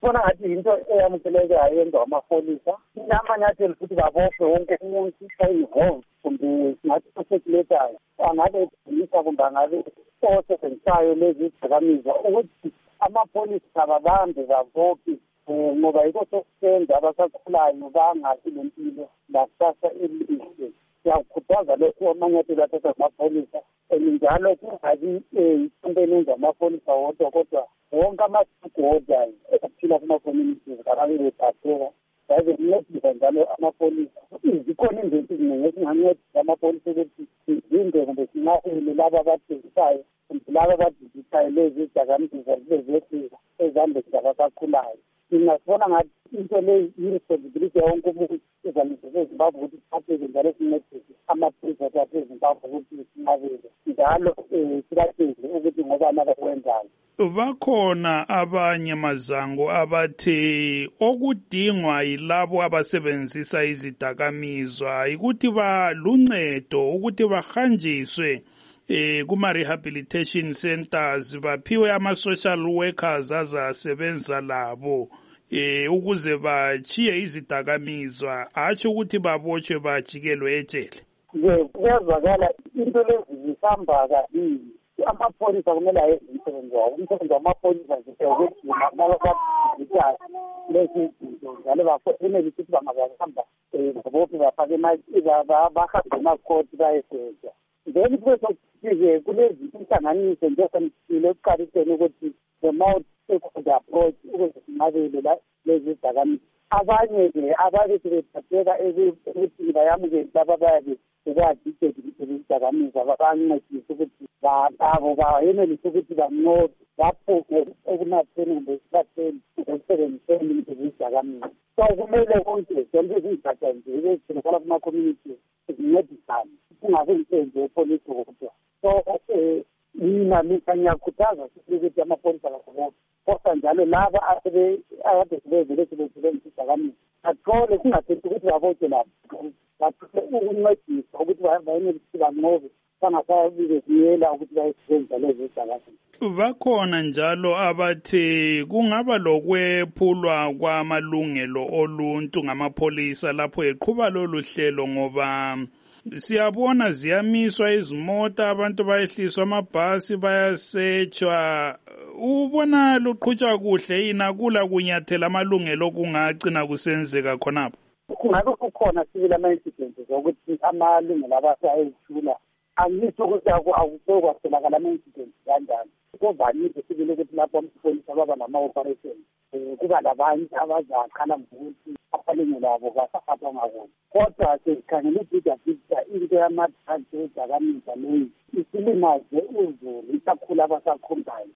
Bona ngathi into eyamukelekayo yenziwa amapolisa amanyathelo futhi babophe wonke umuntu involved kumbe singathi osekuletayo angabe edinisa kumbe angabe osebenzisayo lezi zidakamizwa ukuthi amapolisa ababambe babophe ngoba yiko sokusenza abasakhulayo bangathi lempilo lakusasa elihle. Siyakhuthaza lokhu amanyathelo athathwa amapolisa njalo kungabi isonto lenza amapolisa wodwa kodwa wonke ama-stakeholders aphila kuma-communities ababe bephatheka baze kuncedisa njalo amapolisa. Zikhona izinto eziningi ezingancedisa amapolisa ukuthi zinde kumbe sinqabele laba abadingisayo kumbe laba abadingisayo lezi zidakamizwa zibe zehlisa ezandleni zabasakhulayo. Singasibona ngathi into leyi i-responsibility yawonke umuntu ezamizwe zeZimbabwe ukuthi sithatheke njalo sincedise amapolisa athathe eZimbabwe ukuthi sinqabele njalo sibatshele ukuthi ngobani abakwenzayo. Bakhona abanye mazango abathe okudingwa yilabo abasebenzisa izidakamizwa ukuthi baluncedo ukuthi bahanjiswe kuma-rehabilitation centers baphiwe ama-social workers azasebenza labo ukuze bachiye izidakamizwa hatshi ukuthi babotshwe bajikelwe ejele. Kuyazwakala into lezi zihamba kabili. Amapolisa kumele ayenze umsebenzi wawo. Umsebenzi wamapolisa ukuthi nababadingisayo lezi zinto njalo bafanele ukuthi bangahamba babophe bafake bahambe emakhoti bayesezwa. Then kuthi kulezi inhlanganiso njengoba ekuqaliseni ukuthi the multi-stakeholder approach ukuze sinqabele lezi zidakamizwa. Abanye-ke ababethi bephatheka ukuthi bayamukele laba bayabe bekwazi izidakamizwa babancedise ukuthi abo bayenelise ukuthi banqobe baphuke ekunatheni kumbe esihlatheni ekusebenziseni izidakamizwa. So kumele konke zonke izingatsha nje ezitholakala kuma-communities zincedisane kungabi umsebenzi wepolisi kodwa. So mina ngiyakhuthaza ukuthi amapolisa akabophe kodwa njalo laba akade sebevele sebesebenzisa izidakamizwa athole kungathethi ukuthi babotshwe lapho bathole ukuncedisa ukuthi bayenelise banqobe bangasabize ziyela ukuthi bayisebenzisa lezi zidakamizwa. Bakhona njalo abathe kungaba lokwephulwa kwamalungelo oluntu ngamapolisa lapho eqhuba lolu hlelo ngoba siyabona ziyamiswa izimota abantu bayehliswa amabhasi bayasetshwa. Ubona luqhutshwa kuhle yini akula kunyathela amalungelo okungagcina kusenzeka khonapho? Kungabe kukhona sibili ama-incidents ukuthi amalungelo abantu ayethula. Angisho ukuthi akusokwatholakala ama-incidents kanjani. Kuvamile sibili ukuthi lapho amapolisa baba nama-operations kuba labanye abazakhala ngokuthi amalungelo abo kasaphathwa ngakuhle. Kodwa sikhangela i-bigger picture into yama-drugs ezidakamizwa leyi isilimaze uzulu ikakhulu abasakhulayo.